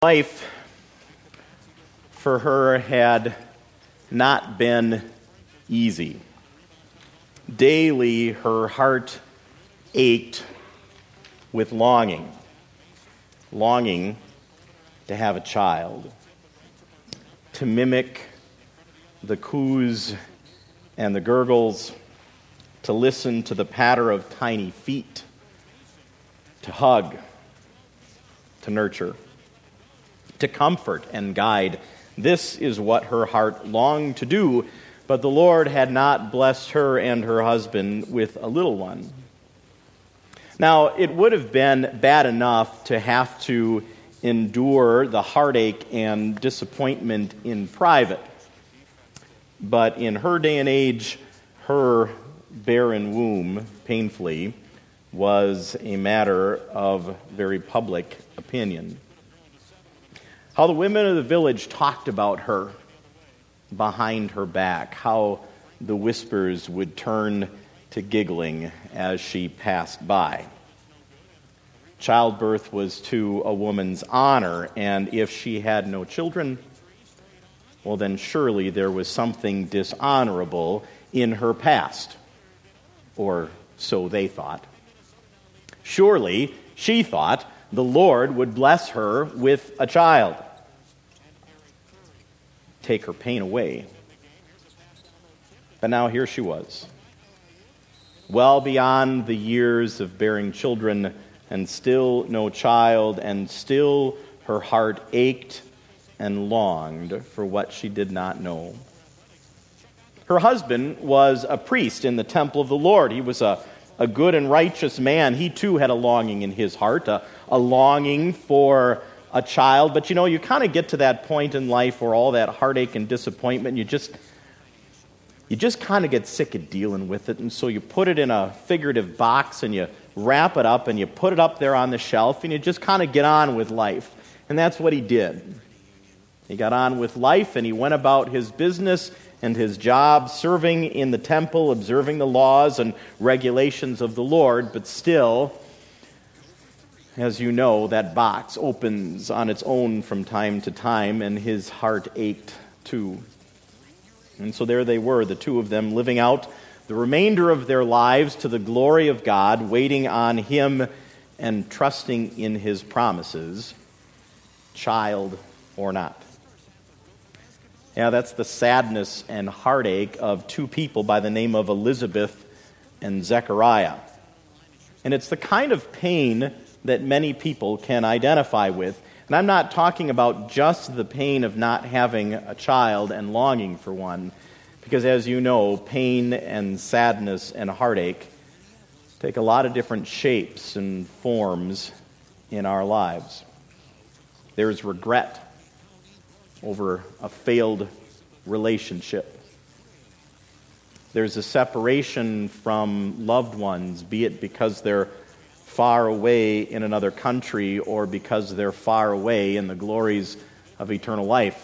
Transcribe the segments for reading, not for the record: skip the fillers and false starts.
Life for her had not been easy. Daily, her heart ached with longing to have a child, to mimic the coos and the gurgles, to listen to the patter of tiny feet, to hug, to nurture, to comfort and guide. This is what her heart longed to do, but the Lord had not blessed her and her husband with a little one. Now, it would have been bad enough to have to endure the heartache and disappointment in private, but in her day and age, her barren womb, painfully, was a matter of very public opinion. How the women of the village talked about her behind her back, how the whispers would turn to giggling as she passed by. Childbirth was to a woman's honor, and if she had no children, well, then surely there was something dishonorable in her past, or so they thought. Surely, she thought, the Lord would bless her with a child, take her pain away. But now here she was, well beyond the years of bearing children, and still no child, and still her heart ached and longed for what she did not know. Her husband was a priest in the temple of the Lord. He was a good and righteous man. He too had a longing in his heart, a longing for a child. But you kind of get to that point in life where all that heartache and disappointment, you just kind of get sick of dealing with it. And so you put it in a figurative box and you wrap it up and you put it up there on the shelf and you just kind of get on with life. And that's what he did. He got on with life and he went about his business and his job, serving in the temple, observing the laws and regulations of the Lord. But still, as you know, that box opens on its own from time to time, and his heart ached too. And so there they were, the two of them, living out the remainder of their lives to the glory of God, waiting on Him and trusting in His promises, child or not. Yeah, that's the sadness and heartache of two people by the name of Elizabeth and Zechariah. And it's the kind of pain that many people can identify with. And I'm not talking about just the pain of not having a child and longing for one, because as you know, pain and sadness and heartache take a lot of different shapes and forms in our lives. There's regret over a failed relationship. There's a separation from loved ones, be it because they're far away in another country or because they're far away in the glories of eternal life.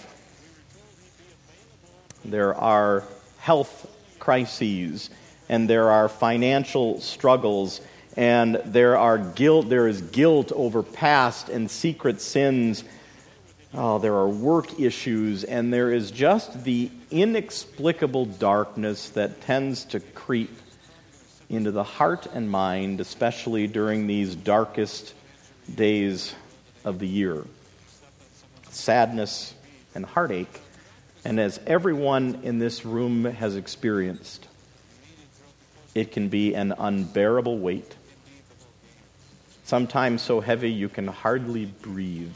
There are health crises, and there are financial struggles, and there is guilt over past and secret sins. There are work issues, and there is just the inexplicable darkness that tends to creep into the heart and mind, especially during these darkest days of the year. Sadness and heartache, and as everyone in this room has experienced, it can be an unbearable weight, sometimes so heavy you can hardly breathe.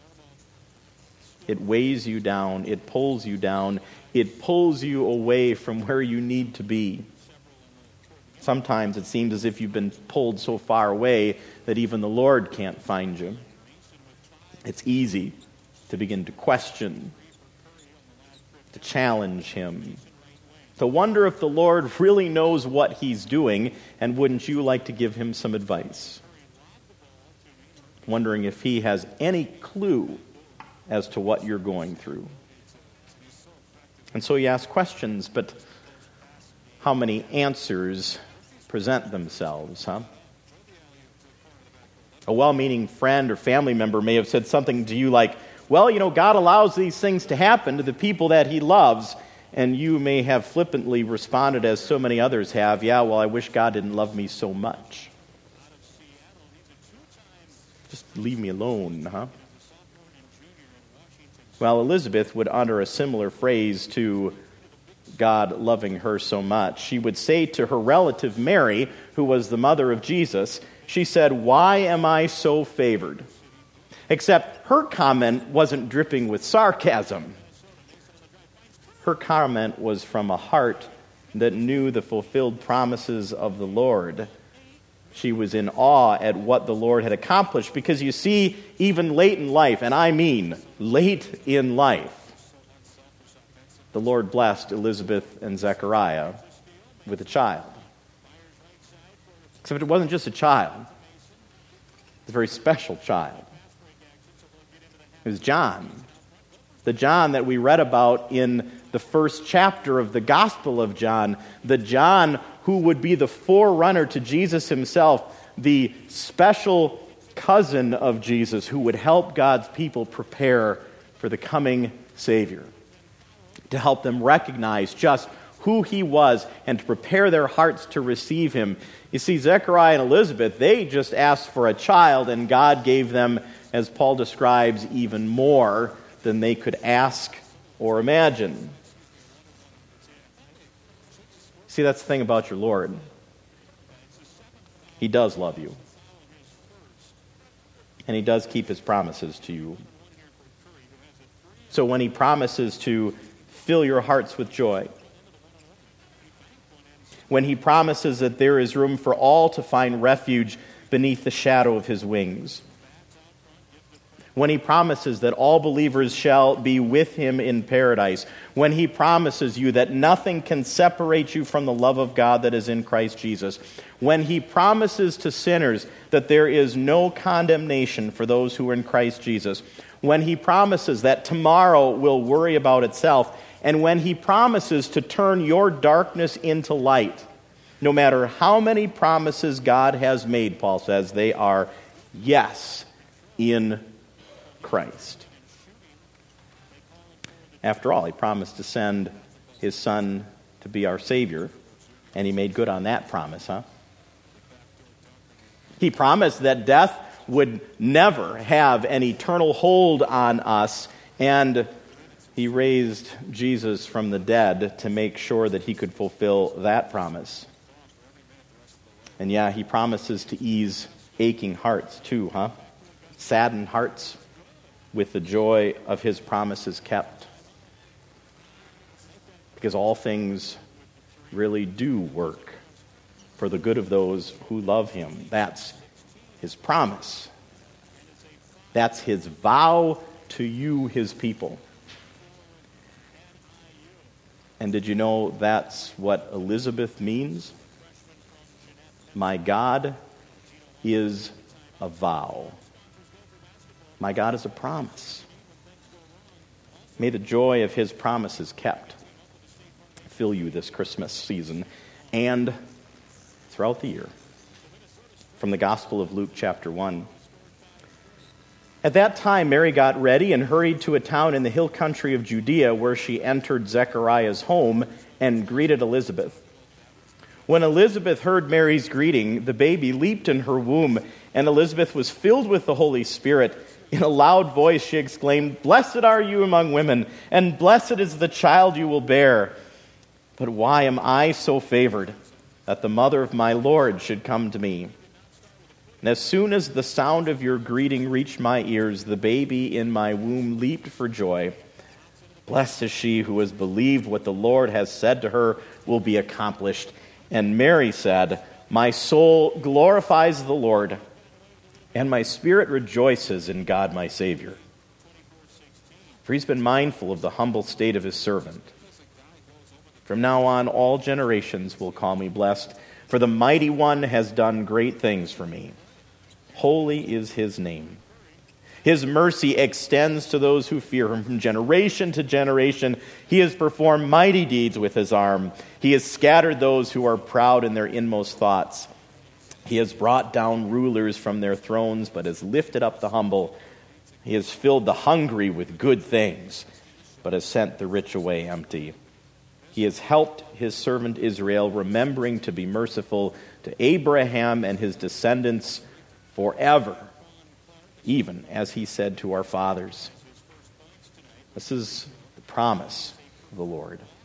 It weighs you down, it pulls you down, it pulls you away from where you need to be. Sometimes it seems as if you've been pulled so far away that even the Lord can't find you. It's easy to begin to question, to challenge Him, to wonder if the Lord really knows what He's doing, and wouldn't you like to give Him some advice? Wondering if He has any clue as to what you're going through. And so you ask questions, but how many answers present themselves, huh? A well-meaning friend or family member may have said something to you like, Well, God allows these things to happen to the people that he loves. And you may have flippantly responded, as so many others have, yeah, well, I wish God didn't love me so much. Just leave me alone, huh? Well, Elizabeth would utter a similar phrase to God loving her so much. She would say to her relative Mary, who was the mother of Jesus, she said, "Why am I so favored?" Except her comment wasn't dripping with sarcasm. Her comment was from a heart that knew the fulfilled promises of the Lord. She was in awe at what the Lord had accomplished, because you see, even late in life, and I mean late in life, the Lord blessed Elizabeth and Zechariah with a child. Except it wasn't just a child. It's a very special child. It was John. The John that we read about in the first chapter of the Gospel of John. The John who would be the forerunner to Jesus himself, the special cousin of Jesus who would help God's people prepare for the coming Savior, to help them recognize just who he was and to prepare their hearts to receive him. You see, Zechariah and Elizabeth, they just asked for a child, and God gave them, as Paul describes, even more than they could ask or imagine. See, that's the thing about your Lord. He does love you. And he does keep his promises to you. So when he promises to fill your hearts with joy, when he promises that there is room for all to find refuge beneath the shadow of his wings, when he promises that all believers shall be with him in paradise, when he promises you that nothing can separate you from the love of God that is in Christ Jesus, when he promises to sinners that there is no condemnation for those who are in Christ Jesus, when he promises that tomorrow will worry about itself, and when he promises to turn your darkness into light, no matter how many promises God has made, Paul says, they are yes in Christ. After all, he promised to send his Son to be our Savior, and he made good on that promise, huh? He promised that death would never have an eternal hold on us, and he raised Jesus from the dead to make sure that he could fulfill that promise. And yeah, he promises to ease aching hearts too, huh? Saddened hearts with the joy of his promises kept. Because all things really do work for the good of those who love him. That's his promise. That's his vow to you, his people. And did you know that's what Elizabeth means? My God is a vow. My God is a promise. May the joy of his promises kept fill you this Christmas season and throughout the year. From the Gospel of Luke chapter 1. At that time, Mary got ready and hurried to a town in the hill country of Judea, where she entered Zechariah's home and greeted Elizabeth. When Elizabeth heard Mary's greeting, the baby leaped in her womb, and Elizabeth was filled with the Holy Spirit. In a loud voice she exclaimed, "Blessed are you among women, and blessed is the child you will bear. But why am I so favored that the mother of my Lord should come to me? And as soon as the sound of your greeting reached my ears, the baby in my womb leaped for joy. Blessed is she who has believed what the Lord has said to her will be accomplished." And Mary said, "My soul glorifies the Lord, and my spirit rejoices in God my Savior. For he's been mindful of the humble state of his servant. From now on, all generations will call me blessed, for the Mighty One has done great things for me. Holy is his name. His mercy extends to those who fear him from generation to generation. He has performed mighty deeds with his arm. He has scattered those who are proud in their inmost thoughts. He has brought down rulers from their thrones, but has lifted up the humble. He has filled the hungry with good things, but has sent the rich away empty. He has helped his servant Israel, remembering to be merciful to Abraham and his descendants forever, even as he said to our fathers." This is the promise of the Lord.